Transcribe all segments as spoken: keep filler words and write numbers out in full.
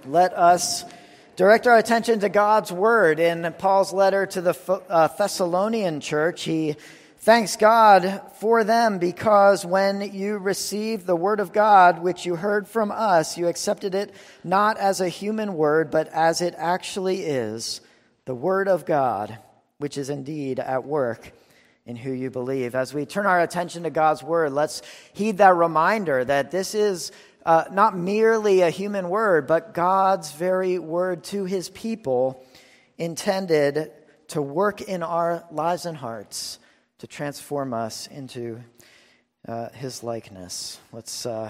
Let us direct our attention to God's Word. In Paul's letter to the uh, Thessalonian church, he thanks God for them because when you received the Word of God, which you heard from us, you accepted it not as a human word, but as it actually is, the Word of God, which is indeed at work in who you believe. As we turn our attention to God's Word, let's heed that reminder that this is Uh, not merely a human word, but God's very word to his people, intended to work in our lives and hearts, to transform us into uh, his likeness. Let's uh,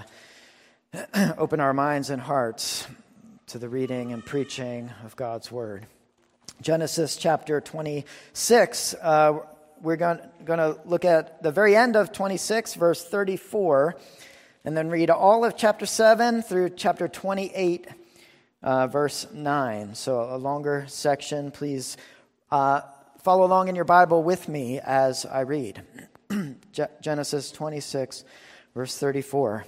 open our minds and hearts to the reading and preaching of God's word. Genesis chapter twenty-six, uh, we're going to look at the very end of twenty-six, verse thirty-four, and then read all of chapter seven through chapter twenty-eight, uh, verse nine. So a longer section. Please uh, follow along in your Bible with me as I read. Genesis twenty-six, verse thirty-four.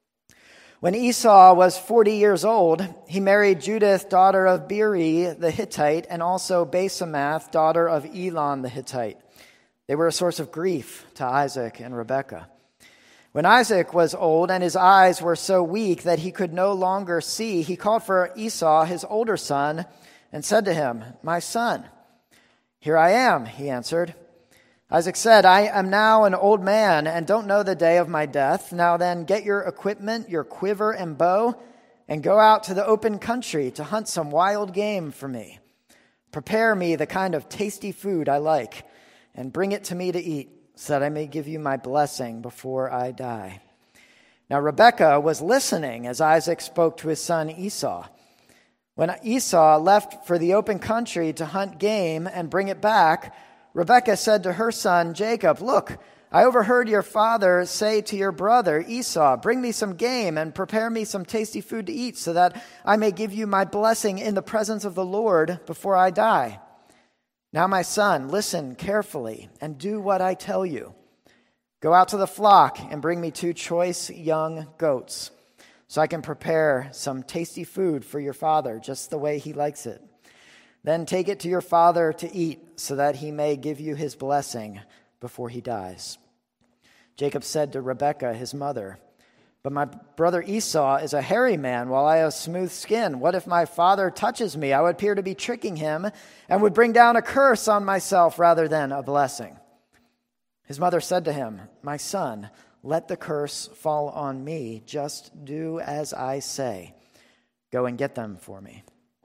When Esau was forty years old, he married Judith, daughter of Beeri the Hittite, and also Basemath, daughter of Elon the Hittite. They were a source of grief to Isaac and Rebekah. When Isaac was old and his eyes were so weak that he could no longer see, he called for Esau, his older son, and said to him, "My son." "Here I am," he answered. Isaac said, "I am now an old man and don't know the day of my death. Now then, get your equipment, your quiver and bow, and go out to the open country to hunt some wild game for me. Prepare me the kind of tasty food I like, and bring it to me to eat, so that I may give you my blessing before I die." Now Rebekah was listening as Isaac spoke to his son Esau. When Esau left for the open country to hunt game and bring it back, Rebekah said to her son Jacob, "Look, I overheard your father say to your brother Esau, 'Bring me some game and prepare me some tasty food to eat, so that I may give you my blessing in the presence of the Lord before I die.' Now, my son, listen carefully and do what I tell you. Go out to the flock and bring me two choice young goats, so I can prepare some tasty food for your father, just the way he likes it. Then take it to your father to eat, so that he may give you his blessing before he dies." Jacob said to Rebekah, his mother, "But my brother Esau is a hairy man, while I have smooth skin. What if my father touches me? I would appear to be tricking him and would bring down a curse on myself rather than a blessing." His mother said to him, "My son, let the curse fall on me. Just do as I say. Go and get them for me."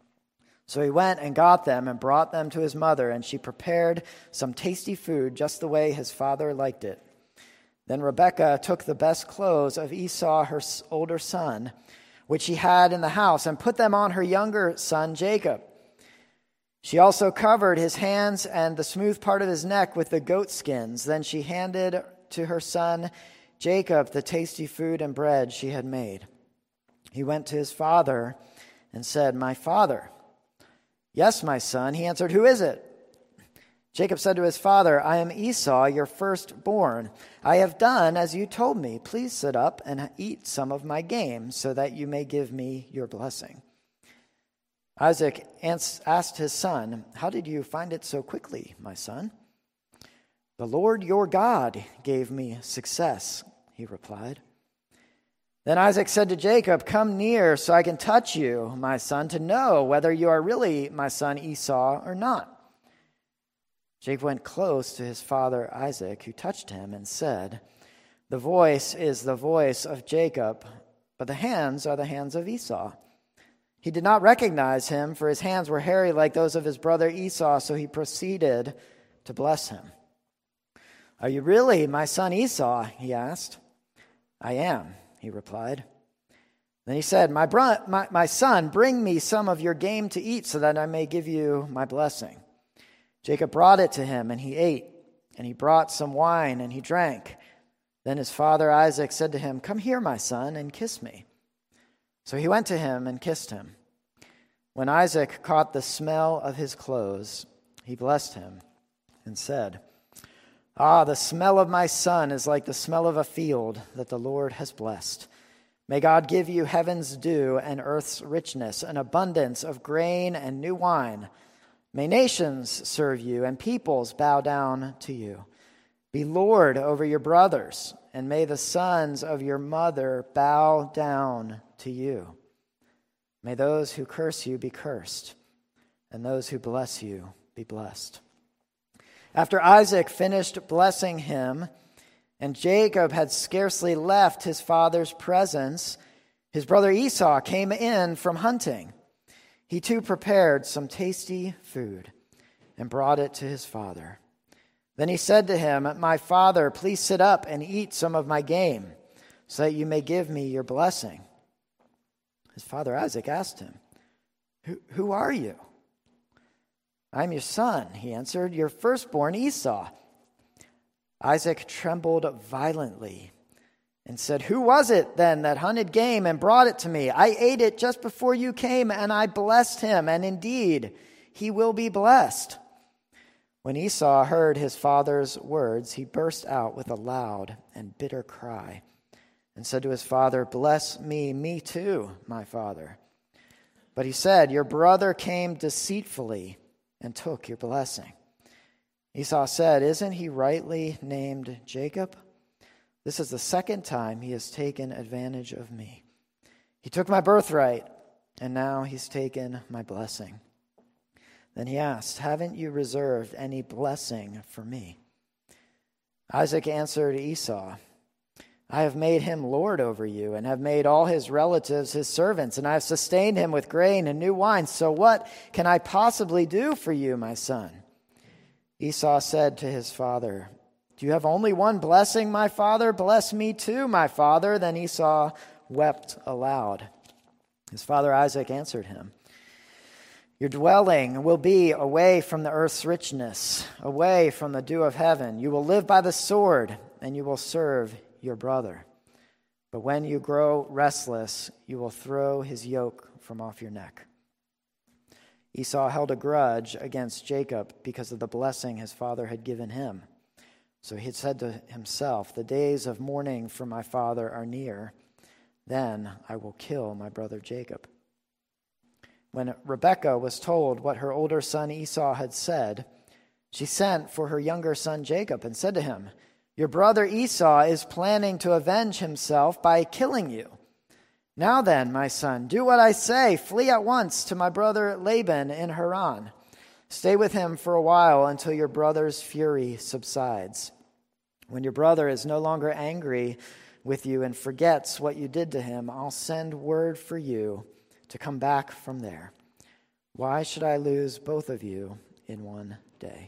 So he went and got them and brought them to his mother, and she prepared some tasty food just the way his father liked it. Then Rebekah took the best clothes of Esau, her older son, which she had in the house, and put them on her younger son, Jacob. She also covered his hands and the smooth part of his neck with the goat skins. Then she handed to her son, Jacob, the tasty food and bread she had made. He went to his father and said, "My father." "Yes, my son," he answered. "Who is it?" Jacob said to his father, "I am Esau, your firstborn. I have done as you told me. Please sit up and eat some of my game, so that you may give me your blessing." Isaac asked his son, "How did you find it so quickly, my son?" "The Lord your God gave me success," he replied. Then Isaac said to Jacob, "Come near so I can touch you, my son, to know whether you are really my son Esau or not." Jacob went close to his father Isaac, who touched him and said, "The voice is the voice of Jacob, but the hands are the hands of Esau." He did not recognize him, for his hands were hairy like those of his brother Esau, so he proceeded to bless him. "Are you really my son Esau?" he asked. "I am," he replied. Then he said, my, bro- my, my son, bring me some of your game to eat, so that I may give you my blessing." Jacob brought it to him, and he ate, and he brought some wine, and he drank. Then his father Isaac said to him, "Come here, my son, and kiss me." So he went to him and kissed him. When Isaac caught the smell of his clothes, he blessed him and said, "Ah, the smell of my son is like the smell of a field that the Lord has blessed. May God give you heaven's dew and earth's richness, an abundance of grain and new wine. May nations serve you and peoples bow down to you. Be Lord over your brothers, and may the sons of your mother bow down to you. May those who curse you be cursed, and those who bless you be blessed." After Isaac finished blessing him, and Jacob had scarcely left his father's presence, his brother Esau came in from hunting. He too prepared some tasty food and brought it to his father. Then he said to him, "My father, please sit up and eat some of my game, so that you may give me your blessing." His father Isaac asked him, Who, who are you?" "I am your son," he answered, "your firstborn Esau." Isaac trembled violently and said, "Who was it then that hunted game and brought it to me? I ate it just before you came, and I blessed him, and indeed he will be blessed." When Esau heard his father's words, he burst out with a loud and bitter cry and said to his father, "Bless me, me too, my father." But he said, "Your brother came deceitfully and took your blessing." Esau said, "Isn't he rightly named Jacob? This is the second time he has taken advantage of me. He took my birthright, and now he's taken my blessing." Then he asked, "Haven't you reserved any blessing for me?" Isaac answered Esau, "I have made him lord over you, and have made all his relatives his servants, and I have sustained him with grain and new wine. So what can I possibly do for you, my son?" Esau said to his father, "Do you have only one blessing, my father? Bless me too, my father." Then Esau wept aloud. His father Isaac answered him, "Your dwelling will be away from the earth's richness, away from the dew of heaven. You will live by the sword, and you will serve your brother. But when you grow restless, you will throw his yoke from off your neck." Esau held a grudge against Jacob because of the blessing his father had given him. So he had said to himself, "The days of mourning for my father are near. Then I will kill my brother Jacob." When Rebekah was told what her older son Esau had said, she sent for her younger son Jacob and said to him, "Your brother Esau is planning to avenge himself by killing you. Now then, my son, do what I say. Flee at once to my brother Laban in Haran. Stay with him for a while until your brother's fury subsides. When your brother is no longer angry with you and forgets what you did to him, I'll send word for you to come back from there. Why should I lose both of you in one day?"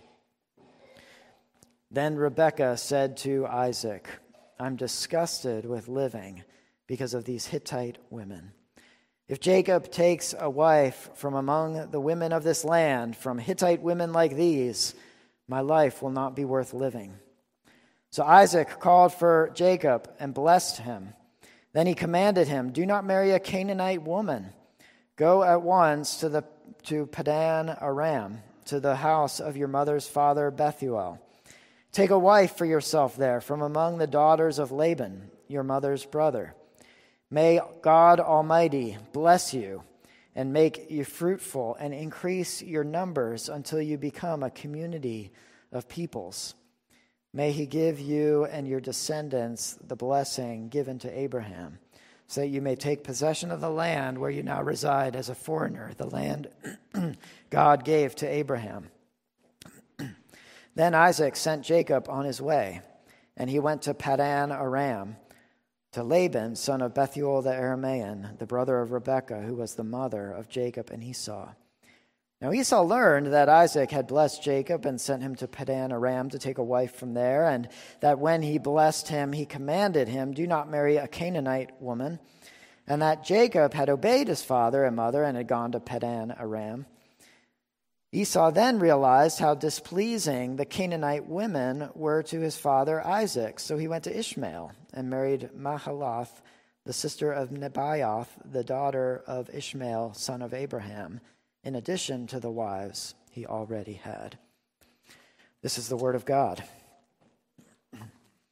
Then Rebekah said to Isaac, "I'm disgusted with living because of these Hittite women. If Jacob takes a wife from among the women of this land, from Hittite women like these, my life will not be worth living." So Isaac called for Jacob and blessed him. Then he commanded him, "Do not marry a Canaanite woman. Go at once to the to Padan Aram, to the house of your mother's father Bethuel. Take a wife for yourself there from among the daughters of Laban, your mother's brother. May God Almighty bless you and make you fruitful and increase your numbers until you become a community of peoples. May he give you and your descendants the blessing given to Abraham, so that you may take possession of the land where you now reside as a foreigner, the land God gave to Abraham." Then Isaac sent Jacob on his way, and he went to Padan Aram, to Laban, son of Bethuel the Aramean, the brother of Rebekah, who was the mother of Jacob and Esau. Now Esau learned that Isaac had blessed Jacob and sent him to Padan Aram to take a wife from there, and that when he blessed him, he commanded him, "Do not marry a Canaanite woman," and that Jacob had obeyed his father and mother and had gone to Padan Aram. Esau then realized how displeasing the Canaanite women were to his father Isaac, so he went to Ishmael and married Mahalath, the sister of Nebaioth, the daughter of Ishmael, son of Abraham, in addition to the wives he already had. This is the word of God.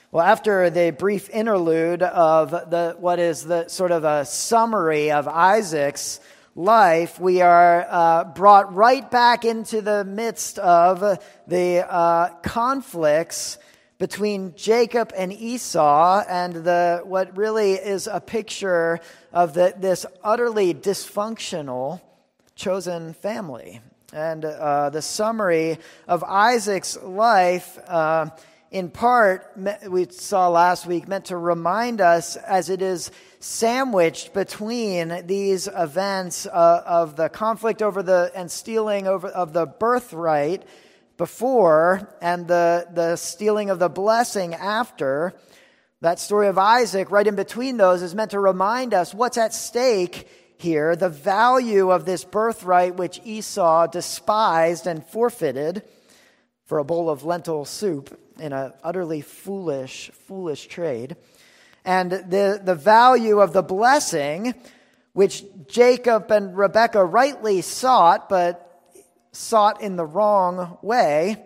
Well, after the brief interlude of the what is the sort of a summary of Isaac's life, we are uh, brought right back into the midst of the uh, conflicts between Jacob and Esau, and the what really is a picture of the, this utterly dysfunctional chosen family. And uh, the summary of Isaac's life, uh, in part, we saw last week, meant to remind us as it is sandwiched between these events uh, of the conflict over the and stealing over of the birthright before and the, the stealing of the blessing after. That story of Isaac, right in between those, is meant to remind us what's at stake here, the value of this birthright which Esau despised and forfeited for a bowl of lentil soup in an utterly foolish, foolish trade. And the, the value of the blessing, which Jacob and Rebekah rightly sought, but sought in the wrong way,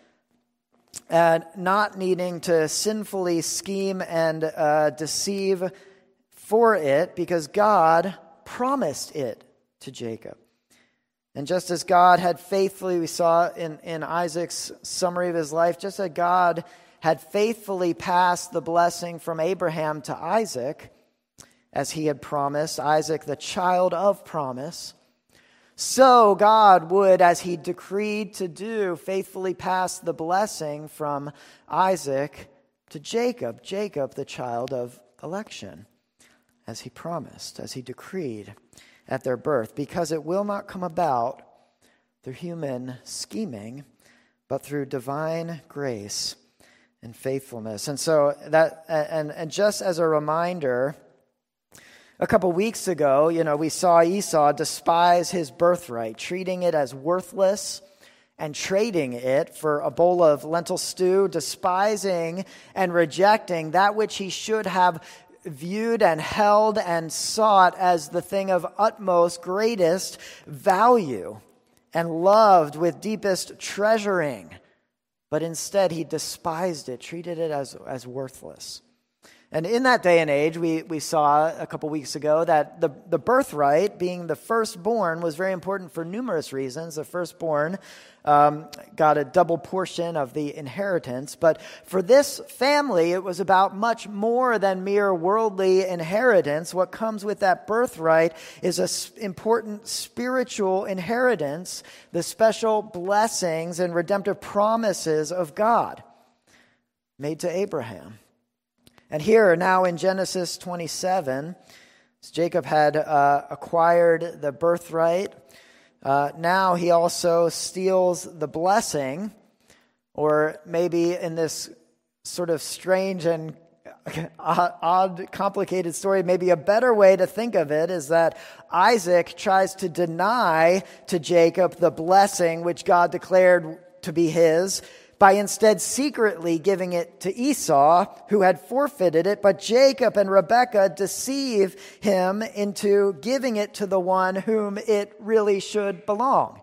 and not needing to sinfully scheme and uh, deceive for it, because God promised it to Jacob. And just as God had faithfully, we saw in, in Isaac's summary of his life, just as God had faithfully passed the blessing from Abraham to Isaac, as he had promised, Isaac the child of promise, so God would, as he decreed to do, faithfully pass the blessing from Isaac to Jacob, Jacob the child of election, as he promised, as he decreed at their birth, because it will not come about through human scheming, but through divine grace and faithfulness. And so that, and, and just as a reminder, a couple weeks ago, you know, we saw Esau despise his birthright, treating it as worthless and trading it for a bowl of lentil stew, despising and rejecting that which he should have viewed and held and sought as the thing of utmost, greatest value and loved with deepest treasuring. But instead he despised it, treated it as, as worthless. And in that day and age, we, we saw a couple weeks ago that the, the birthright, being the firstborn, was very important for numerous reasons. The firstborn um, got a double portion of the inheritance. But for this family, it was about much more than mere worldly inheritance. What comes with that birthright is an important spiritual inheritance, the special blessings and redemptive promises of God made to Abraham. And here, now in Genesis twenty-seven, as Jacob had uh, acquired the birthright, uh, now he also steals the blessing, or maybe in this sort of strange and odd, complicated story, maybe a better way to think of it is that Isaac tries to deny to Jacob the blessing which God declared to be his, by instead secretly giving it to Esau, who had forfeited it. But Jacob and Rebekah deceive him into giving it to the one whom it really should belong.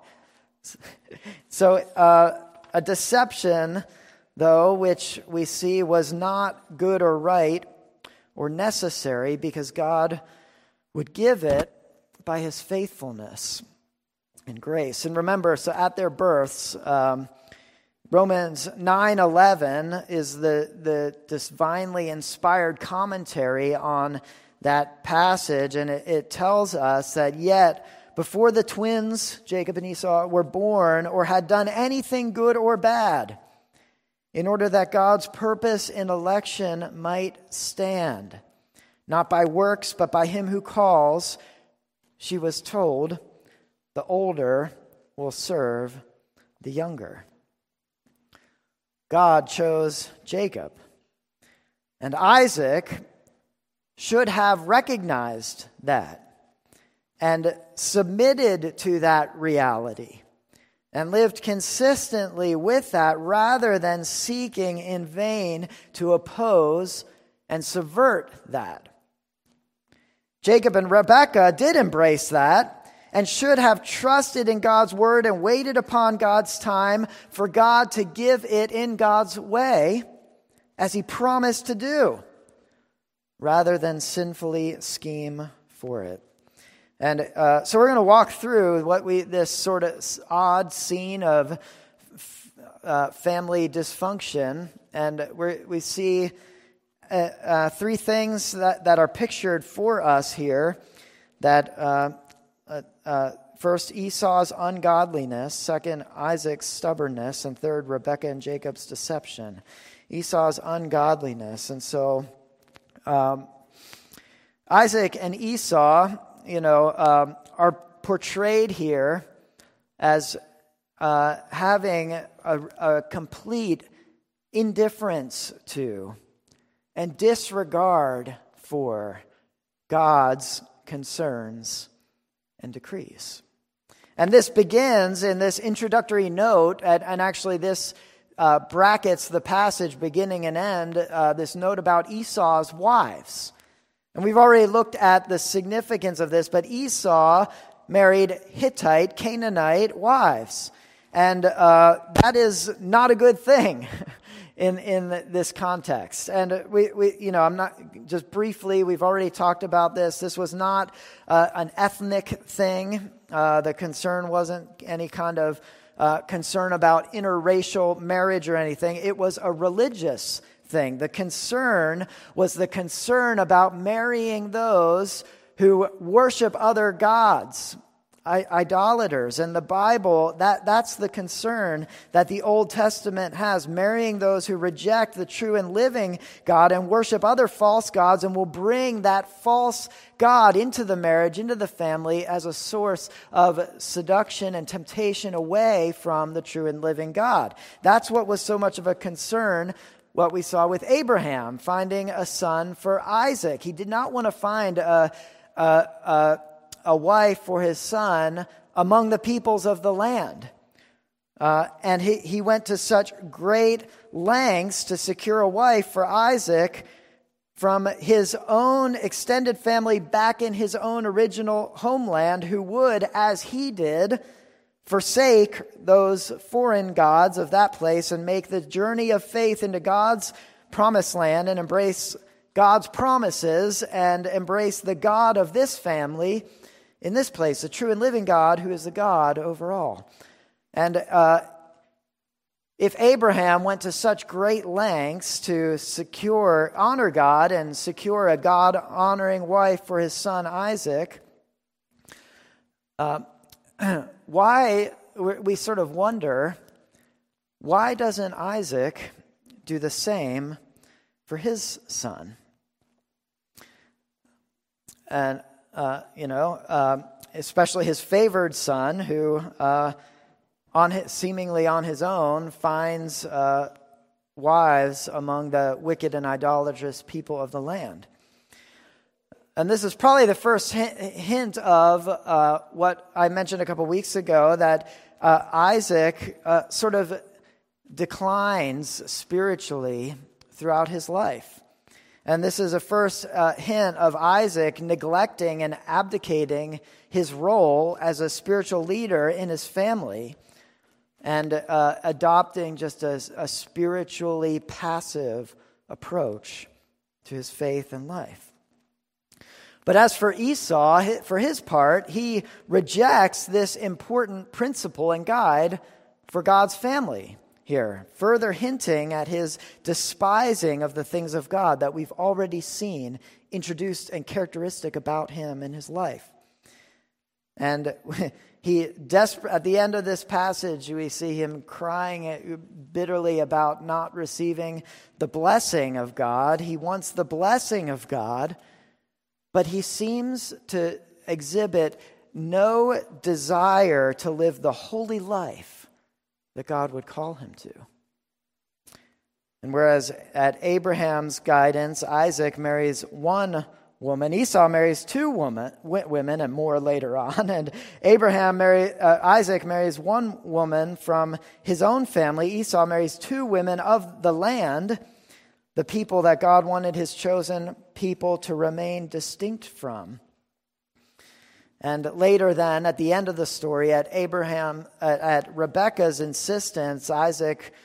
So uh, a deception, though, which we see was not good or right or necessary, because God would give it by his faithfulness and grace. And remember, so at their births, um, Romans nine eleven is the, the divinely inspired commentary on that passage, and it, it tells us that yet before the twins, Jacob and Esau, were born or had done anything good or bad, in order that God's purpose in election might stand, not by works, but by him who calls, she was told, the older will serve the younger. God chose Jacob. And Isaac should have recognized that and submitted to that reality and lived consistently with that, rather than seeking in vain to oppose and subvert that. Jacob and Rebekah did embrace that, and should have trusted in God's word and waited upon God's time for God to give it in God's way, as he promised to do, rather than sinfully scheme for it. And uh, so we're going to walk through what we this sort of odd scene of uh, family dysfunction, and we we see uh, uh, three things that, that are pictured for us here. That uh, uh, uh, first, Esau's ungodliness; second, Isaac's stubbornness; and third, Rebekah and Jacob's deception. Esau's ungodliness, and so um, Isaac and Esau, you know, um, are portrayed here as uh, having a, a complete indifference to and disregard for God's concerns and decrees. And this begins in this introductory note, and, and actually this uh, brackets the passage beginning and end, uh, this note about Esau's wives. And we've already looked at the significance of this, but Esau married Hittite, Canaanite wives. And uh, that is not a good thing in, in this context. And we, we, you know, I'm not, just briefly, we've already talked about this. This was not uh, an ethnic thing. Uh, the concern wasn't any kind of uh, concern about interracial marriage or anything. It was a religious thing. The concern was the concern about marrying those who worship other gods, I- idolaters. And the Bible, that, that's the concern that the Old Testament has, marrying those who reject the true and living God and worship other false gods, and will bring that false God into the marriage, into the family, as a source of seduction and temptation away from the true and living God. That's what was so much of a concern. What we saw with Abraham, finding a son for Isaac. He did not want to find a, a, a, a wife for his son among the peoples of the land. Uh, and he, he went to such great lengths to secure a wife for Isaac from his own extended family back in his own original homeland, who would, as he did, forsake those foreign gods of that place and make the journey of faith into God's promised land and embrace God's promises and embrace the God of this family in this place, the true and living God who is the God over all. And uh, if Abraham went to such great lengths to secure, honor God and secure a God-honoring wife for his son Isaac, uh, why, we sort of wonder, why doesn't Isaac do the same for his son? And, uh, you know, uh, especially his favored son, who uh, on his, seemingly on his own finds uh, wives among the wicked and idolatrous people of the land. And this is probably the first hint of uh, what I mentioned a couple weeks ago, that uh, Isaac uh, sort of declines spiritually throughout his life. And this is a first uh, hint of Isaac neglecting and abdicating his role as a spiritual leader in his family and uh, adopting just a, a spiritually passive approach to his faith and life. But as for Esau, for his part, he rejects this important principle and guide for God's family here, further hinting at his despising of the things of God that we've already seen introduced and characteristic about him in his life. And he desperate at the end of this passage, we see him crying bitterly about not receiving the blessing of God. He wants the blessing of God, but he seems to exhibit no desire to live the holy life that God would call him to. And whereas at Abraham's guidance, Isaac marries one woman, Esau marries two woman, women and more later on. And Abraham marry, uh, Isaac marries one woman from his own family. Esau marries two women of the land, the people that God wanted his chosen people to remain distinct from. And later then, at the end of the story, at Abraham, at, at Rebekah's insistence, Isaac,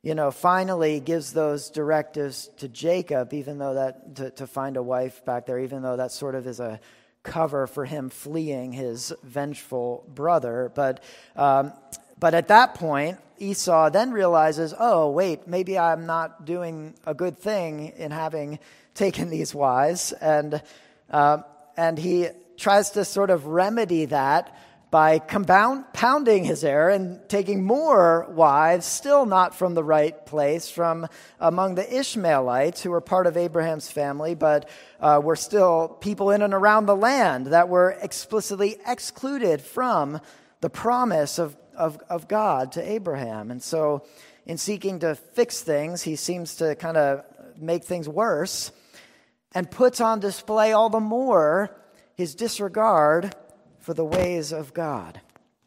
you know, finally gives those directives to Jacob, even though that, to, to find a wife back there, even though that sort of is a cover for him fleeing his vengeful brother. But, um, but at that point, Esau then realizes, oh, wait, maybe I'm not doing a good thing in having taken these wives. And, uh, and he tries to sort of remedy that by compounding his error and taking more wives, still not from the right place, from among the Ishmaelites, who were part of Abraham's family, but uh, were still people in and around the land that were explicitly excluded from the promise of, of, of God to Abraham. And so in seeking to fix things, he seems to kind of make things worse and puts on display all the more his disregard for the ways of God.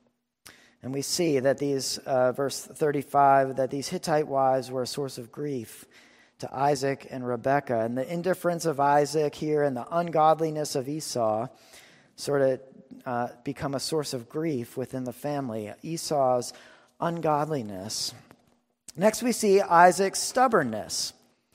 And we see that these, uh, verse thirty-five, that these Hittite wives were a source of grief to Isaac and Rebekah. And the indifference of Isaac here and the ungodliness of Esau sort of uh, become a source of grief within the family. Esau's ungodliness. Next we see Isaac's stubbornness.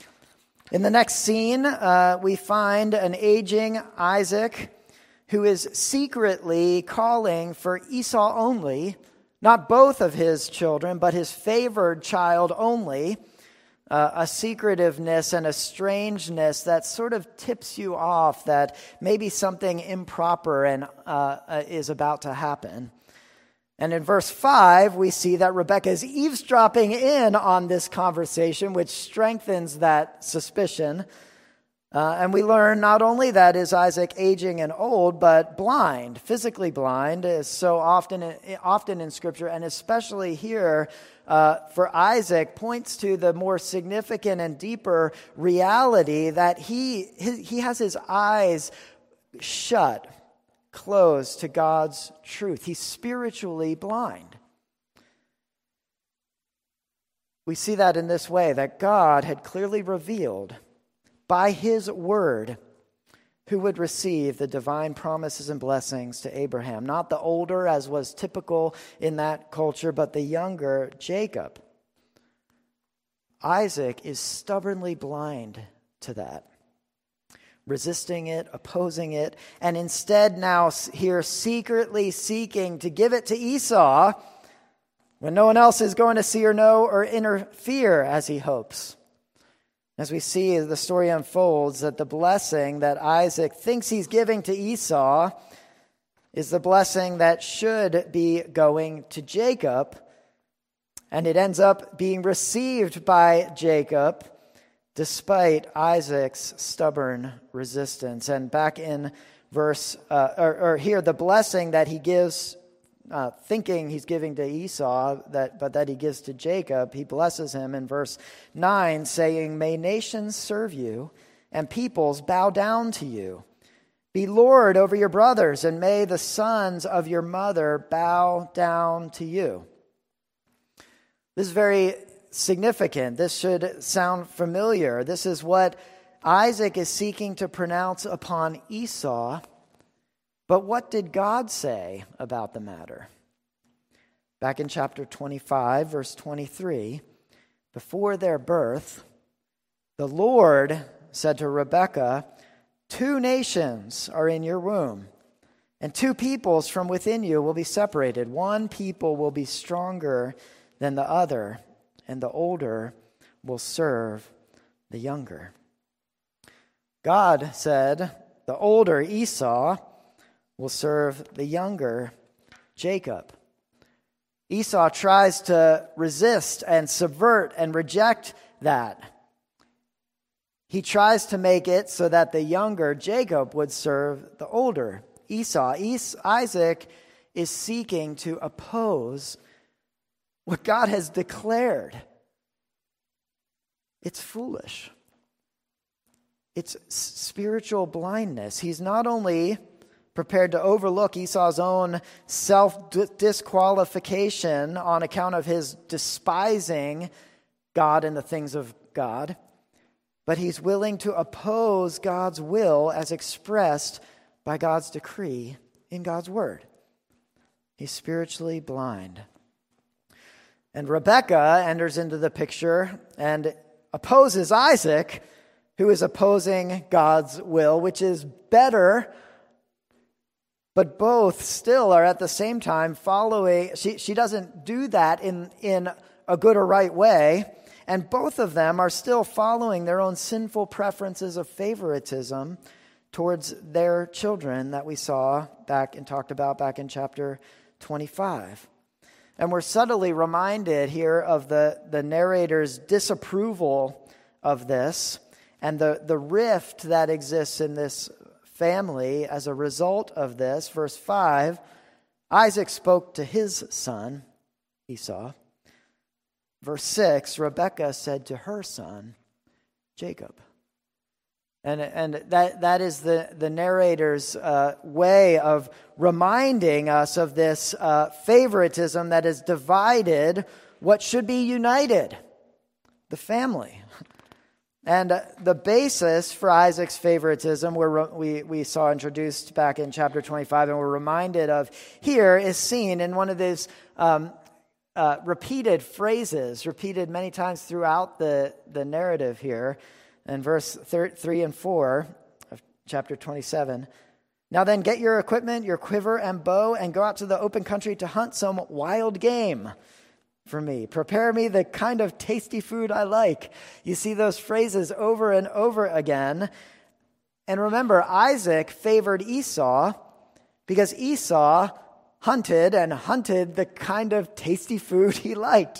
In the next scene, uh, we find an aging Isaac who is secretly calling for Esau only, not both of his children, but his favored child only, uh, a secretiveness and a strangeness that sort of tips you off that maybe something improper and uh, uh, is about to happen. And in verse five, we see that Rebekah is eavesdropping in on this conversation, which strengthens that suspicion. Uh, and we learn not only that is Isaac aging and old, but blind, physically blind, is so often often in Scripture, and especially here uh, for Isaac, points to the more significant and deeper reality that he his, he has his eyes shut, closed to God's truth. He's spiritually blind. We see that in this way, that God had clearly revealed by his word who would receive the divine promises and blessings to Abraham. Not the older, as was typical in that culture, but the younger Jacob. Isaac is stubbornly blind to that, resisting it, opposing it, and instead now here secretly seeking to give it to Esau when no one else is going to see or know or interfere, as he hopes. As we see the story unfolds, that the blessing that Isaac thinks he's giving to Esau is the blessing that should be going to Jacob, and it ends up being received by Jacob despite Isaac's stubborn resistance. And back in verse, uh, or, or here, the blessing that he gives, uh, thinking he's giving to Esau, that but that he gives to Jacob, he blesses him in verse nine, saying, "May nations serve you, and peoples bow down to you. Be Lord over your brothers, and may the sons of your mother bow down to you." This is very significant. This should sound familiar. This is what Isaac is seeking to pronounce upon Esau. But what did God say about the matter? Back in chapter twenty-five, verse twenty-three, before their birth, the Lord said to Rebekah, "Two nations are in your womb, and two peoples from within you will be separated. One people will be stronger than the other, and the older will serve the younger." God said the older Esau will serve the younger Jacob. Esau tries to resist and subvert and reject that. He tries to make it so that the younger Jacob would serve the older Esau. Es- Isaac is seeking to oppose what God has declared. It's foolish. It's spiritual blindness. He's not only prepared to overlook Esau's own self-disqualification on account of his despising God and the things of God, but he's willing to oppose God's will as expressed by God's decree in God's word. He's spiritually blind. And Rebekah enters into the picture and opposes Isaac, who is opposing God's will, which is better, but both still are at the same time following. She, she doesn't do that in, in a good or right way, and both of them are still following their own sinful preferences of favoritism towards their children that we saw back and talked about back in chapter twenty-five. And we're subtly reminded here of the, the narrator's disapproval of this and the, the rift that exists in this family as a result of this. Verse five, Isaac spoke to his son, Esau. Verse six, Rebekah said to her son, Jacob. And, and that, that is the, the narrator's uh, way of reminding us of this uh, favoritism that has divided what should be united, the family. And uh, the basis for Isaac's favoritism, we're, we, we saw introduced back in chapter twenty-five, and we're reminded of here, is seen in one of these um, uh, repeated phrases, repeated many times throughout the, the narrative here. In verse three and four of chapter twenty-seven, now then get your equipment, your quiver and bow, and go out to the open country to hunt some wild game for me. Prepare me the kind of tasty food I like. You see those phrases over and over again. And remember, Isaac favored Esau because Esau hunted and hunted the kind of tasty food he liked.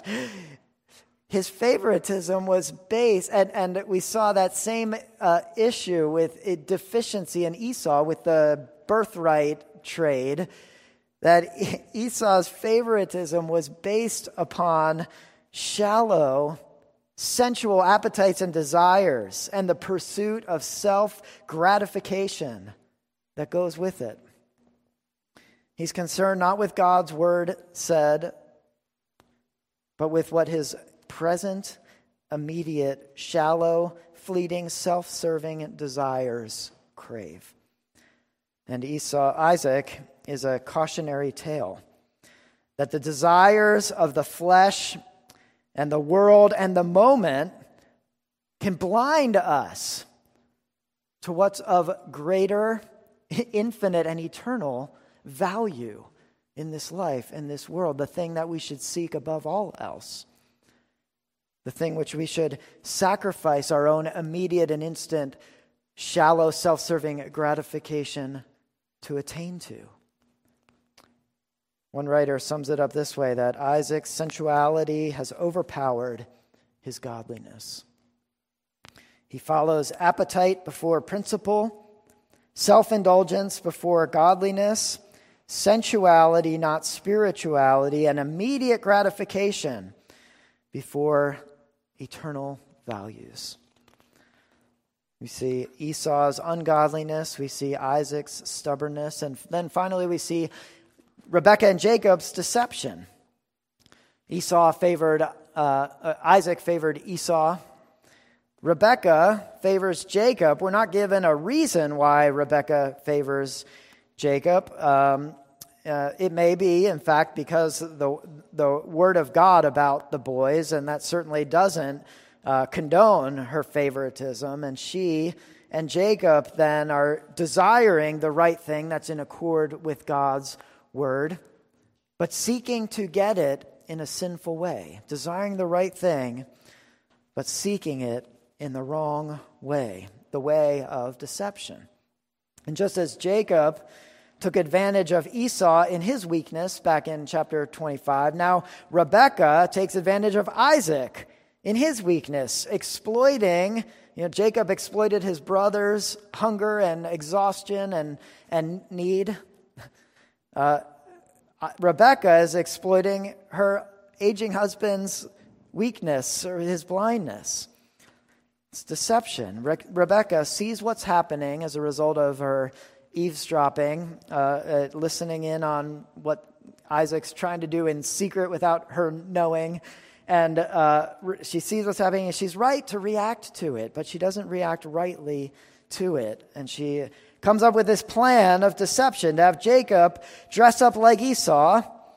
His favoritism was based, and, and we saw that same uh, issue with it, deficiency in Esau with the birthright trade, that Esau's favoritism was based upon shallow, sensual appetites and desires and the pursuit of self-gratification that goes with it. He's concerned not with God's word said, but with what his present, immediate, shallow, fleeting, self-serving desires crave. And Esau, Isaac is a cautionary tale that the desires of the flesh and the world and the moment can blind us to what's of greater, infinite, and eternal value in this life, in this world, the thing that we should seek above all else. The thing which we should sacrifice our own immediate and instant, shallow, self-serving gratification to attain to. One writer sums it up this way, that Isaac's sensuality has overpowered his godliness. He follows appetite before principle, self-indulgence before godliness, sensuality, not spirituality, and immediate gratification before eternal values. We see Esau's ungodliness, we see Isaac's stubbornness, and then finally we see Rebekah and Jacob's deception. Esau favored, uh, uh, Isaac favored Esau. Rebekah favors Jacob. We're not given a reason why Rebekah favors Jacob. Um, uh, it may be, in fact, because the the word of God about the boys, and that certainly doesn't uh, condone her favoritism. And she and Jacob then are desiring the right thing that's in accord with God's word, but seeking to get it in a sinful way, desiring the right thing, but seeking it in the wrong way, the way of deception. And just as Jacob took advantage of Esau in his weakness back in chapter twenty-five, now Rebekah takes advantage of Isaac in his weakness, exploiting, you know, Jacob exploited his brother's hunger and exhaustion and, and need. Uh, Rebekah is exploiting her aging husband's weakness or his blindness. It's deception. Re- Rebekah sees what's happening as a result of her eavesdropping, uh, uh, listening in on what Isaac's trying to do in secret without her knowing. And uh, re- she sees what's happening, and she's right to react to it, but she doesn't react rightly to it. And she comes up with this plan of deception to have Jacob dress up like Esau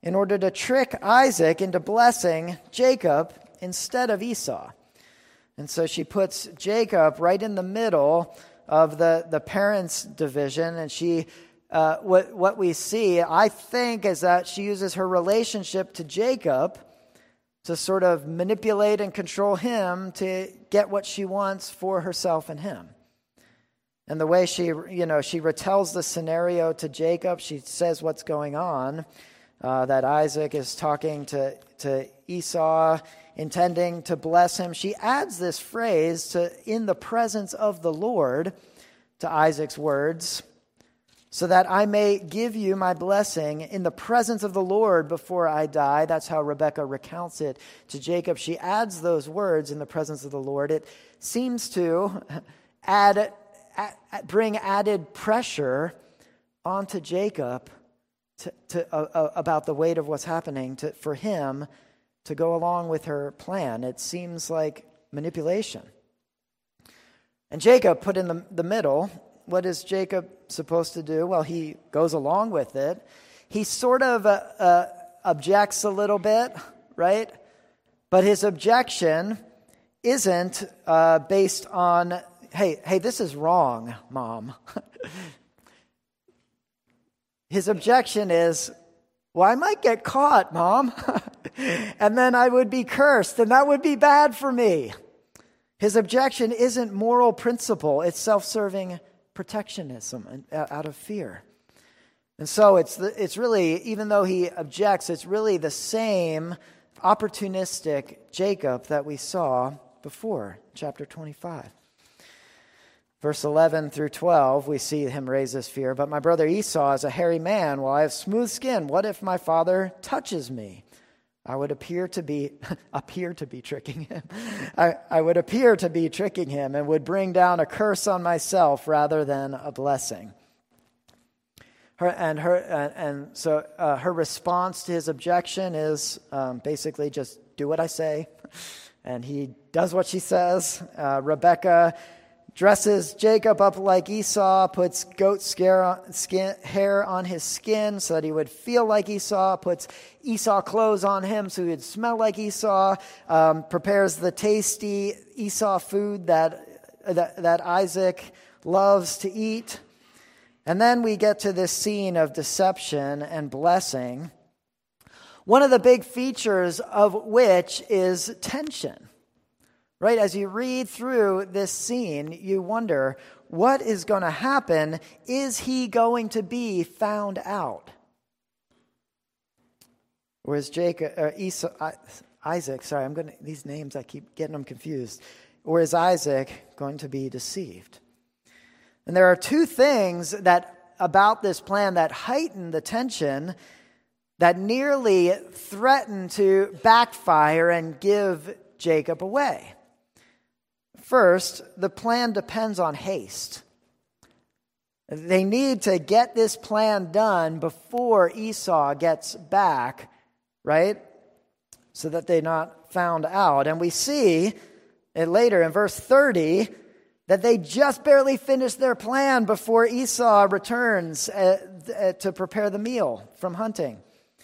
in order to trick Isaac into blessing Jacob instead of Esau. And so she puts Jacob right in the middle of the, the parents' division, and she uh, what what we see, I think, is that she uses her relationship to Jacob to sort of manipulate and control him to get what she wants for herself and him. And the way she, you know, she retells the scenario to Jacob, she says what's going on, uh, that Isaac is talking to, to Esau, intending to bless him. She adds this phrase to "in the presence of the Lord" to Isaac's words, so that I may give you my blessing in the presence of the Lord before I die. That's how Rebekah recounts it to Jacob. She adds those words, "in the presence of the Lord." It seems to add, add bring added pressure onto Jacob to, to uh, uh, about the weight of what's happening to, for him to go along with her plan. It seems like manipulation. And Jacob put in the, the middle. What is Jacob supposed to do? Well, he goes along with it. He sort of uh, uh, objects a little bit, right? But his objection isn't uh, based on, hey, hey, this is wrong, Mom. His objection is, well, I might get caught, Mom, and then I would be cursed, and that would be bad for me. His objection isn't moral principle, it's self-serving protectionism out of fear. And so it's the, it's really, even though he objects, it's really the same opportunistic Jacob that we saw before, chapter twenty-five. Verse eleven through twelve, we see him raise this fear. But my brother Esau is a hairy man, while I have smooth skin. What if my father touches me? I would appear to be appear to be tricking him. I, I would appear to be tricking him and would bring down a curse on myself rather than a blessing. Her and her and, and so uh, her response to his objection is um, basically just do what I say, and he does what she says. Uh, Rebekah dresses Jacob up like Esau, puts goat scare, skin, hair on his skin so that he would feel like Esau, puts Esau clothes on him so he would smell like Esau, um, prepares the tasty Esau food that, that, that Isaac loves to eat. And then we get to this scene of deception and blessing, one of the big features of which is tension. Right, as you read through this scene, you wonder, what is going to happen? Is he going to be found out? Or is Jacob, or Esau, Isaac, sorry, I'm going to, these names, I keep getting them confused. Or is Isaac going to be deceived? And there are two things that about this plan that heighten the tension, that nearly threaten to backfire and give Jacob away. First, the plan depends on haste. They need to get this plan done before Esau gets back, right? So that they're not found out. And we see it later in verse thirty that they just barely finished their plan before Esau returns uh, to prepare the meal from hunting.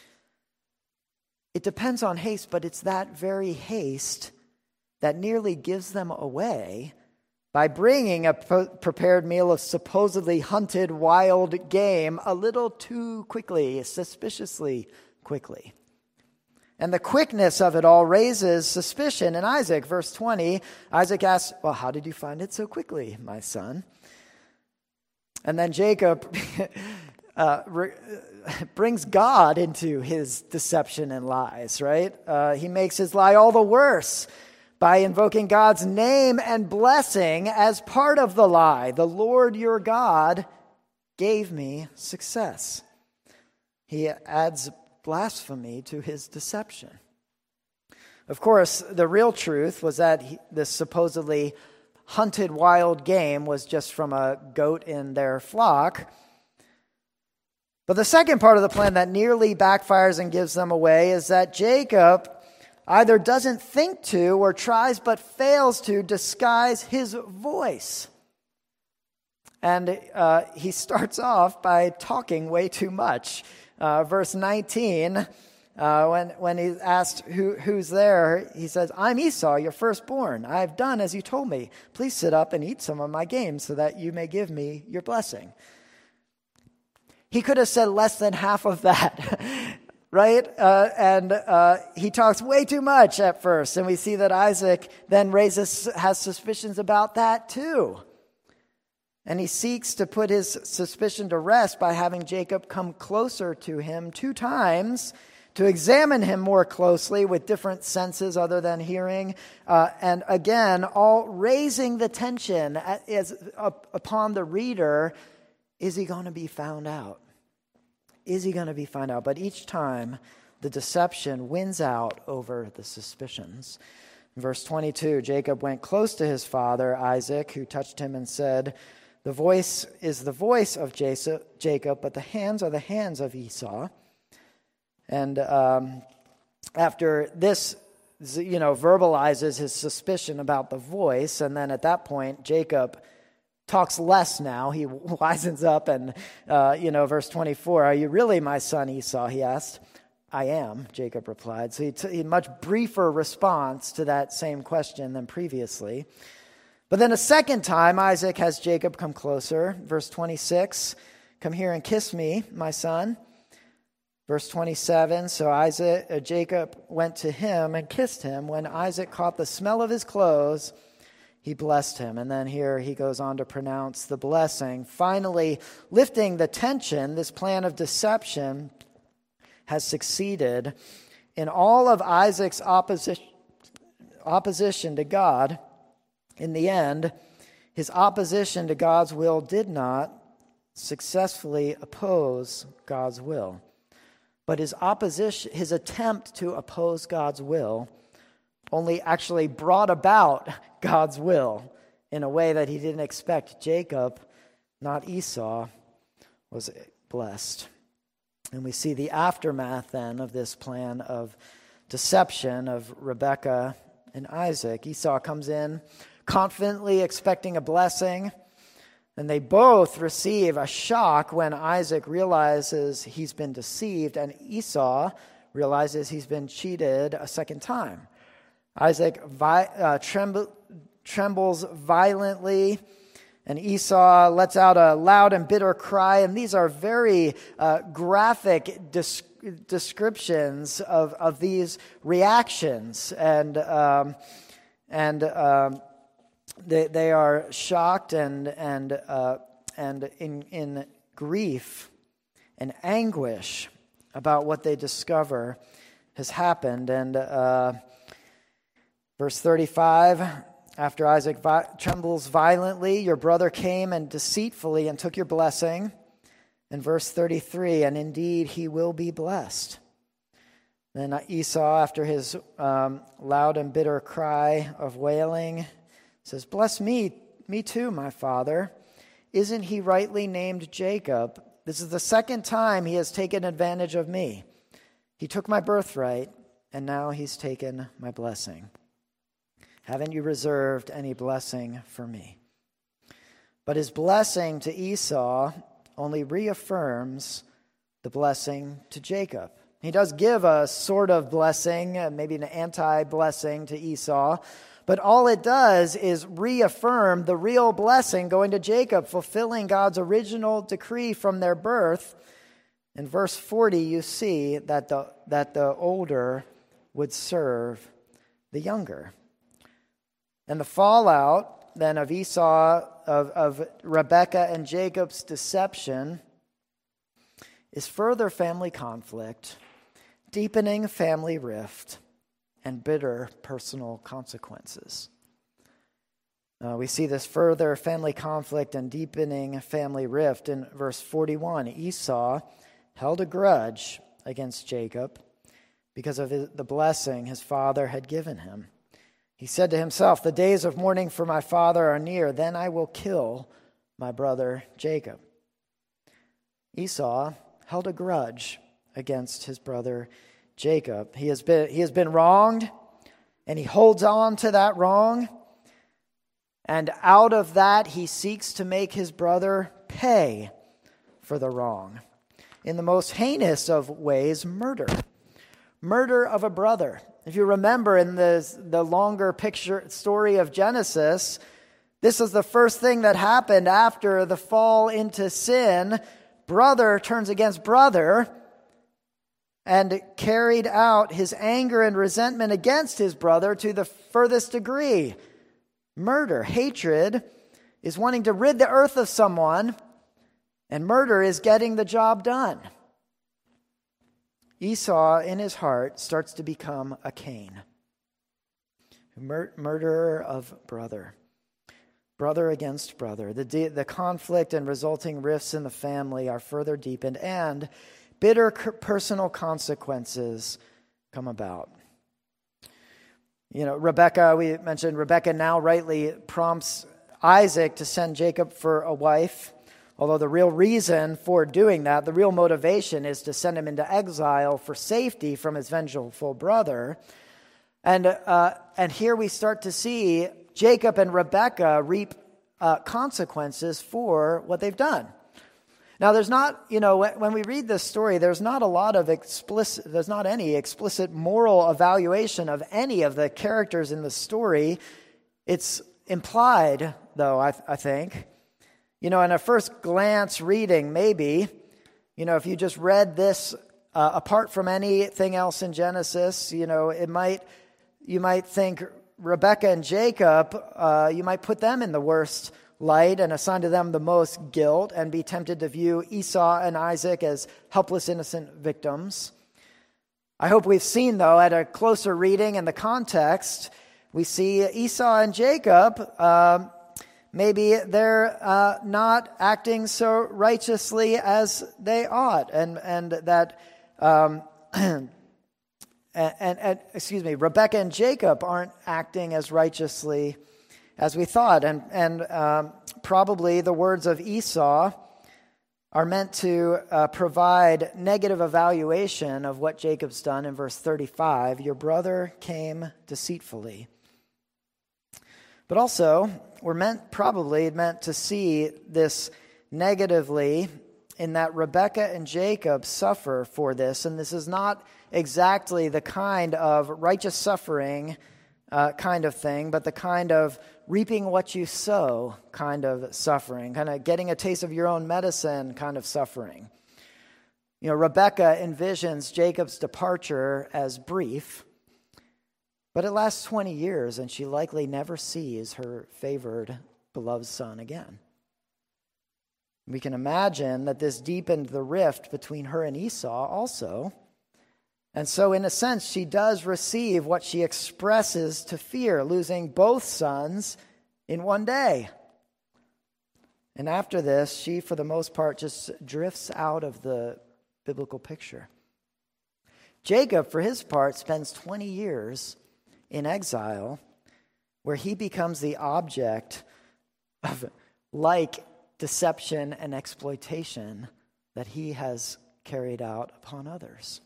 It depends on haste, but it's that very haste that nearly gives them away by bringing a pre- prepared meal of supposedly hunted wild game a little too quickly, suspiciously quickly. And the quickness of it all raises suspicion in Isaac. Verse twenty, Isaac asks, well, how did you find it so quickly, my son? And then Jacob uh, re- brings God into his deception and lies, right? Uh, he makes his lie all the worse by invoking God's name and blessing as part of the lie. The Lord your God gave me success. He adds blasphemy to his deception. Of course, the real truth was that he, this supposedly hunted wild game was just from a goat in their flock. But the second part of the plan that nearly backfires and gives them away is that Jacob either doesn't think to or tries but fails to disguise his voice. And uh, he starts off by talking way too much. Uh, verse nineteen, Uh, when when he's asked who who's there, he says, "I'm Esau, your firstborn. I've done as you told me. Please sit up and eat some of my game so that you may give me your blessing." He could have said less than half of that, right? Uh, and uh, he talks way too much at first, and we see that Isaac then raises has suspicions about that too. And he seeks to put his suspicion to rest by having Jacob come closer to him two times to examine him more closely with different senses other than hearing. Uh, and again, all raising the tension as, up, upon the reader, is he going to be found out? Is he going to be found out? But each time, the deception wins out over the suspicions. In verse twenty-two, Jacob went close to his father, Isaac, who touched him and said, "The voice is the voice of Jacob, but the hands are the hands of Esau." And um, after this, you know, verbalizes his suspicion about the voice, and then at that point, Jacob talks less now. He wisens up and, uh, you know, verse twenty-four, "Are you really my son Esau?" he asked. "I am," Jacob replied. So he t- a much briefer response to that same question than previously. But then a second time, Isaac has Jacob come closer. Verse twenty-six, "Come here and kiss me, my son." Verse twenty-seven, so Isaac, uh, Jacob went to him and kissed him. When Isaac caught the smell of his clothes, he blessed him. And then here he goes on to pronounce the blessing. Finally, lifting the tension, this plan of deception has succeeded. In all of Isaac's opposition, opposition to God, in the end, his opposition to God's will did not successfully oppose God's will. But his opposition, his attempt to oppose God's will only actually brought about God's will in a way that he didn't expect. Jacob, not Esau, was blessed. And we see the aftermath then of this plan of deception of Rebekah and Isaac. Esau comes in confidently expecting a blessing, and they both receive a shock when Isaac realizes he's been deceived, and Esau realizes he's been cheated a second time. Isaac vi- uh, tremb- trembles violently, and Esau lets out a loud and bitter cry. And these are very uh, graphic dis- descriptions of, of these reactions. And um, and um, they, they are shocked and and uh, and in in grief and anguish about what they discover has happened. And uh, verse thirty-five. After Isaac vi- trembles violently, your brother came and deceitfully and took your blessing. In verse thirty-three, and indeed he will be blessed. Then Esau, after his um, loud and bitter cry of wailing, says, "Bless me, me too, my father. Isn't he rightly named Jacob? This is the second time he has taken advantage of me. He took my birthright, and now he's taken my blessing. Haven't you reserved any blessing for me?" But his blessing to Esau only reaffirms the blessing to Jacob. He does give a sort of blessing, maybe an anti-blessing to Esau, but all it does is reaffirm the real blessing going to Jacob, fulfilling God's original decree from their birth. In verse forty, you see that the, that the older would serve the younger. And the fallout then of Esau, of, of Rebekah and Jacob's deception is further family conflict, deepening family rift, and bitter personal consequences. Uh, we see this further family conflict and deepening family rift in verse forty-one. Esau held a grudge against Jacob because of his, the blessing his father had given him. He said to himself, "The days of mourning for my father are near. Then I will kill my brother Jacob." Esau held a grudge against his brother Jacob. He has been, he has been wronged, and he holds on to that wrong. And out of that, he seeks to make his brother pay for the wrong. In the most heinous of ways, murder. murder of a brother. If you remember in the, the longer picture story of Genesis, this is the first thing that happened after the fall into sin. Brother turns against brother and carried out his anger and resentment against his brother to the furthest degree. Murder, hatred, is wanting to rid the earth of someone, and murder is getting the job done. Esau, in his heart, starts to become a Cain, Mur- murderer of brother. Brother against brother. The, de- the conflict and resulting rifts in the family are further deepened, and bitter personal consequences come about. You know, Rebekah, we mentioned Rebekah now rightly prompts Isaac to send Jacob for a wife, although the real reason for doing that, the real motivation is to send him into exile for safety from his vengeful brother. And uh, and here we start to see Jacob and Rebekah reap uh, consequences for what they've done. Now, there's not, you know, when we read this story, there's not a lot of explicit, there's not any explicit moral evaluation of any of the characters in the story. It's implied, though, I, I think. You know, in a first glance reading, maybe, you know, if you just read this uh, apart from anything else in Genesis, you know, it might, you might think Rebekah and Jacob, uh, you might put them in the worst light and assign to them the most guilt and be tempted to view Esau and Isaac as helpless, innocent victims. I hope we've seen, though, at a closer reading in the context, we see Esau and Jacob, uh, maybe they're uh, not acting so righteously as they ought, and, and that, um, and, and, and, excuse me, Rebekah and Jacob aren't acting as righteously as we thought. And, and um, probably the words of Esau are meant to uh, provide negative evaluation of what Jacob's done in verse thirty-five. Your brother came deceitfully. But also, we're meant, probably meant to see this negatively in that Rebekah and Jacob suffer for this. And this is not exactly the kind of righteous suffering uh, kind of thing, but the kind of reaping what you sow kind of suffering, kind of getting a taste of your own medicine kind of suffering. You know, Rebekah envisions Jacob's departure as brief, but it lasts twenty years, and she likely never sees her favored, beloved son again. We can imagine that this deepened the rift between her and Esau also. And so, in a sense, she does receive what she expresses to fear, losing both sons in one day. And after this, she, for the most part, just drifts out of the biblical picture. Jacob, for his part, spends twenty years in exile, where he becomes the object of like deception and exploitation that he has carried out upon others.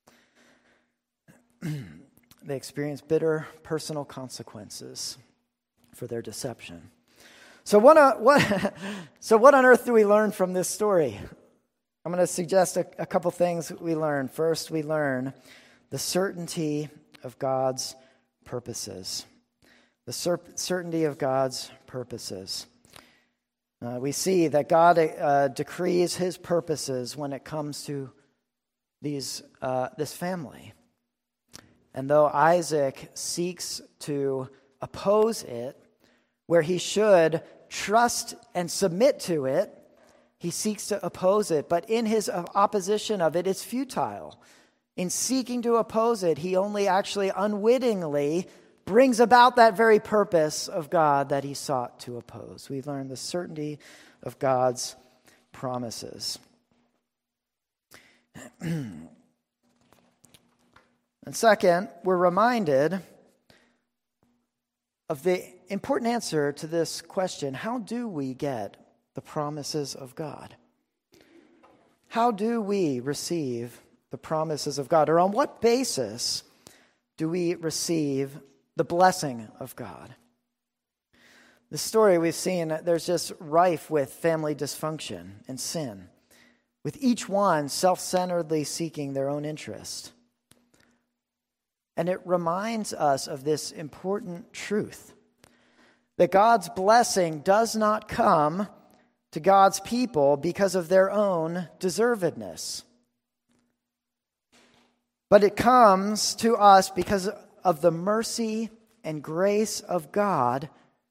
They experience bitter personal consequences for their deception. So what, uh, what, so what on earth do we learn from this story? I'm going to suggest a, a couple things we learn. First, we learn the certainty of God's purposes. The cer- certainty of God's purposes. Uh, we see that God uh, decrees his purposes when it comes to these uh, this family. And though Isaac seeks to oppose it, where he should trust and submit to it, he seeks to oppose it. But in his opposition of it, it's futile. In seeking to oppose it, he only actually unwittingly brings about that very purpose of God that he sought to oppose. We learn the certainty of God's promises. And second, we're reminded of the important answer to this question: how do we get the promises of God? How do we receive the promises of God? Or on what basis do we receive the blessing of God? The story we've seen, there's just rife with family dysfunction and sin, with each one self-centeredly seeking their own interest. And it reminds us of this important truth, that God's blessing does not come to God's people because of their own deservedness, but it comes to us because of the mercy and grace of God.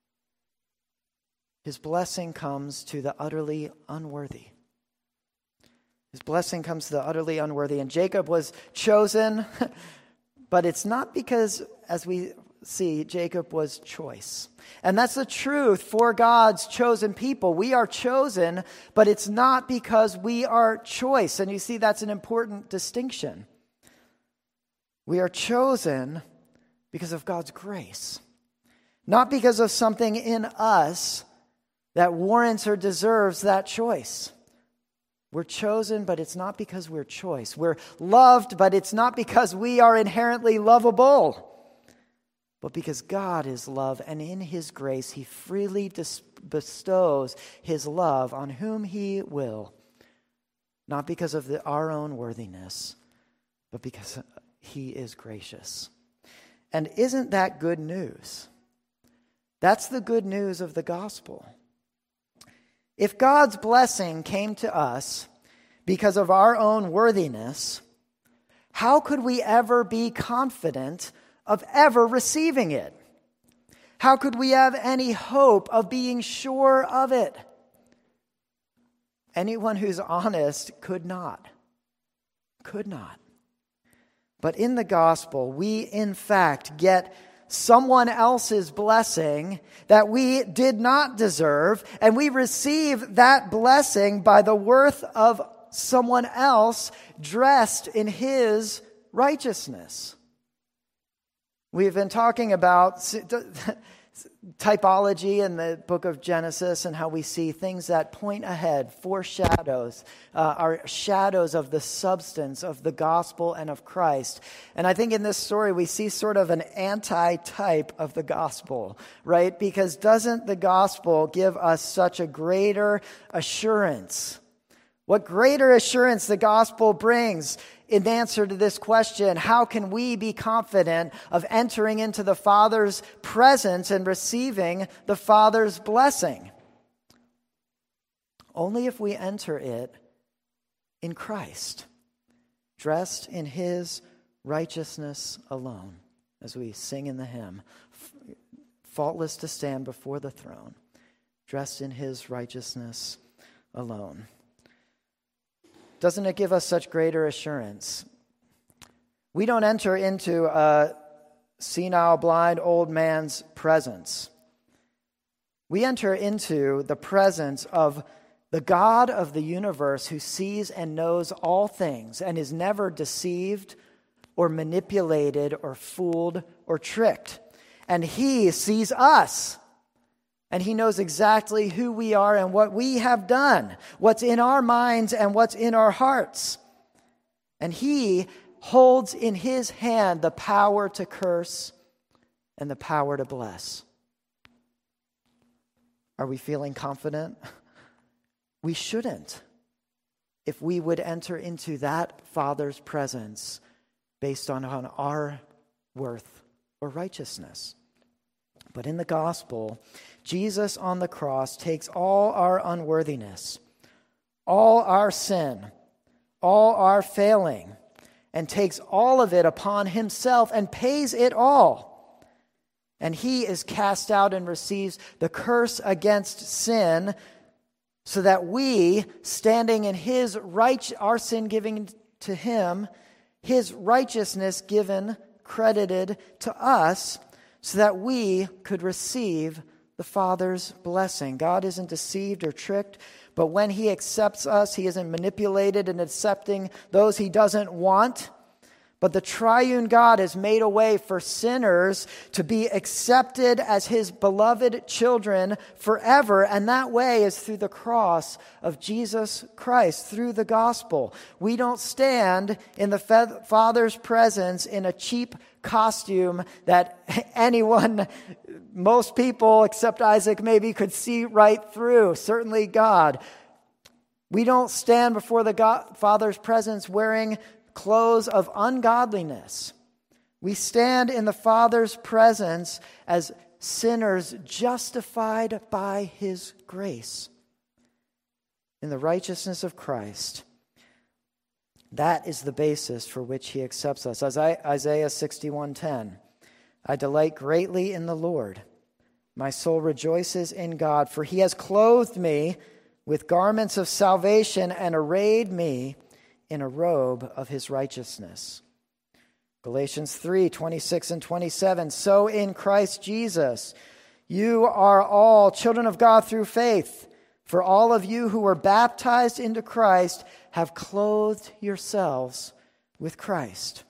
His blessing comes to the utterly unworthy. His blessing comes to the utterly unworthy. And Jacob was chosen, but it's not because, as we see, Jacob was choice. And that's the truth for God's chosen people. We are chosen, but it's not because we are choice. And you see, that's an important distinction. We are chosen because of God's grace, not because of something in us that warrants or deserves that choice. We're chosen, but it's not because we're choice. We're loved, but it's not because we are inherently lovable, but because God is love, and in His grace, He freely dis- bestows His love on whom He will, not because of the, our own worthiness, but because He is gracious. And isn't that good news? That's the good news of the gospel. If God's blessing came to us because of our own worthiness, how could we ever be confident of ever receiving it? How could we have any hope of being sure of it? Anyone who's honest could not. Could not. But in the gospel, we in fact get someone else's blessing that we did not deserve, and we receive that blessing by the worth of someone else dressed in His righteousness. We've been talking about typology in the book of Genesis and how we see things that point ahead, foreshadows, uh, are shadows of the substance of the gospel and of Christ. And I think in this story we see sort of an anti-type of the gospel, right? Because doesn't the gospel give us such a greater assurance? What greater assurance the gospel brings in answer to this question: how can we be confident of entering into the Father's presence and receiving the Father's blessing? Only if we enter it in Christ, dressed in His righteousness alone, as we sing in the hymn, faultless to stand before the throne, dressed in His righteousness alone. Doesn't it give us such greater assurance? We don't enter into a senile, blind old man's presence. We enter into the presence of the God of the universe who sees and knows all things and is never deceived or manipulated or fooled or tricked. And He sees us. And He knows exactly who we are and what we have done, what's in our minds and what's in our hearts. And He holds in His hand the power to curse and the power to bless. Are we feeling confident? We shouldn't, if we would enter into that Father's presence based on, on our worth or righteousness. But in the gospel, Jesus on the cross takes all our unworthiness, all our sin, all our failing, and takes all of it upon Himself and pays it all. And He is cast out and receives the curse against sin, so that we, standing in His right, our sin given to Him, His righteousness given, credited to us, so that we could receive the Father's blessing. God isn't deceived or tricked, but when He accepts us, He isn't manipulated in accepting those He doesn't want. But the triune God has made a way for sinners to be accepted as His beloved children forever, and that way is through the cross of Jesus Christ, through the gospel. We don't stand in the Father's presence in a cheap costume that anyone, most people except Isaac maybe, could see right through, certainly God. We don't stand before the God, Father's presence wearing clothes of ungodliness. We stand in the Father's presence as sinners justified by his grace in the righteousness of Christ. That is the basis for which he accepts us. As Isaiah sixty-one ten, I delight greatly in the Lord. My soul rejoices in God, for he has clothed me with garments of salvation and arrayed me in a robe of his righteousness. Galatians three twenty-six and twenty-seven, so in Christ Jesus, you are all children of God through faith. For all of you who were baptized into Christ have clothed yourselves with Christ.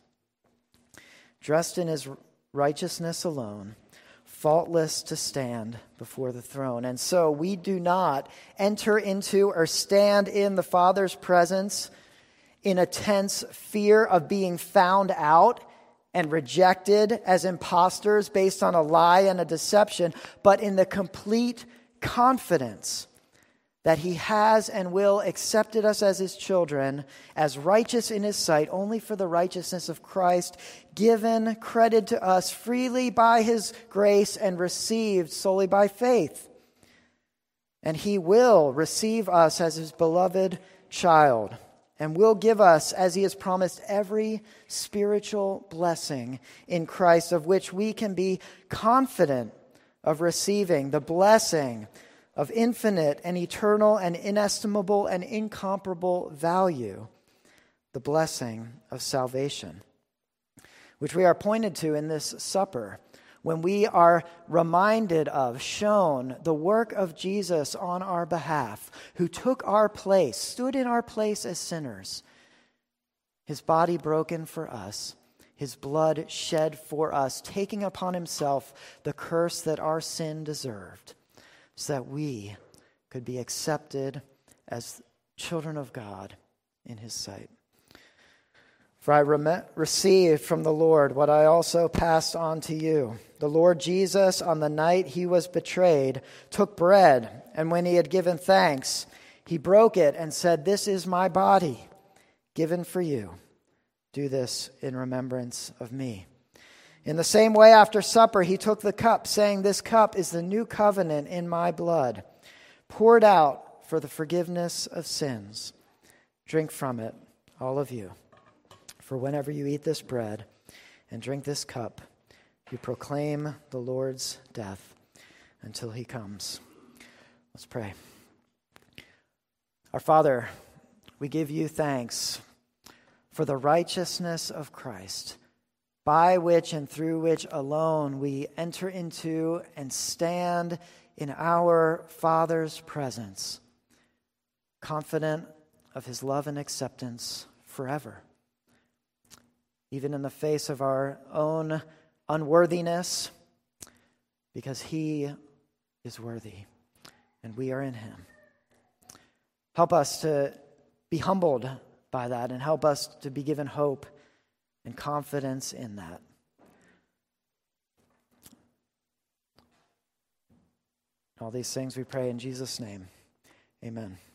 Dressed in his righteousness alone, faultless to stand before the throne. And so we do not enter into or stand in the Father's presence in a tense fear of being found out and rejected as imposters based on a lie and a deception, but in the complete confidence that he has and will accepted us as his children, as righteous in his sight, only for the righteousness of Christ, given credit to us freely by his grace and received solely by faith. And he will receive us as his beloved child, and will give us, as he has promised, every spiritual blessing in Christ, of which we can be confident of receiving the blessing of infinite and eternal and inestimable and incomparable value, the blessing of salvation, which we are pointed to in this supper, when we are reminded of, shown the work of Jesus on our behalf, who took our place, stood in our place as sinners, his body broken for us, his blood shed for us, taking upon himself the curse that our sin deserved, so that we could be accepted as children of God in his sight. For I rem- received from the Lord what I also passed on to you. The Lord Jesus, on the night he was betrayed, took bread, and when he had given thanks, he broke it and said, "This is my body, given for you. Do this in remembrance of me." In the same way, after supper, he took the cup, saying, "This cup is the new covenant in my blood, poured out for the forgiveness of sins. Drink from it, all of you. For whenever you eat this bread and drink this cup, you proclaim the Lord's death until he comes." Let's pray. Our Father, we give you thanks for the righteousness of Christ, by which and through which alone we enter into and stand in our Father's presence, confident of his love and acceptance forever. Even in the face of our own unworthiness, because he is worthy and we are in him. Help us to be humbled by that, and help us to be given hope and confidence in that. All these things we pray in Jesus' name. Amen.